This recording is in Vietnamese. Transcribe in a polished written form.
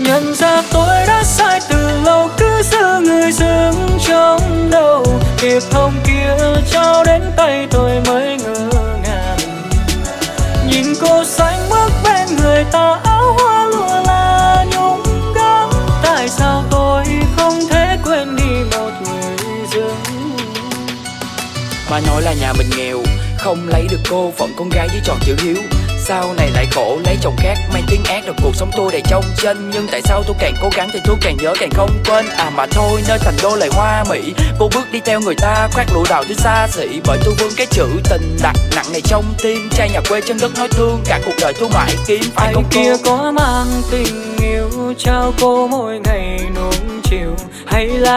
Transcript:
Nhận ra tôi đã sai từ lâu, cứ giữ người dưng trong đầu. Kịp hồng kia trao đến tay tôi mới ngỡ ngàng. Nhìn cô xanh bước bên người ta, áo hoa lụa là nhung gấm. Tại sao tôi không thể quên đi một người dưng? Mà nói là nhà mình nghèo, không lấy được cô phận con gái với tròn chữ hiếu. Sau này lại khổ lấy chồng khác, mang tiếng ác rồi cuộc sống tôi đầy trong tranh. Nhưng tại sao tôi càng cố gắng thì tôi càng nhớ càng không quên. À mà thôi nơi thành đô lại hoa mỹ, cô bước đi theo người ta khoác lụa đào thứ xa xỉ. Bởi tôi vương cái chữ tình đặt nặng này trong tim. Trai nhà quê chân đất nói thương, cả cuộc đời tôi mãi kiếm phải ai con kia cô. có mang tình yêu trao cô mỗi ngày nuông chiều, hay là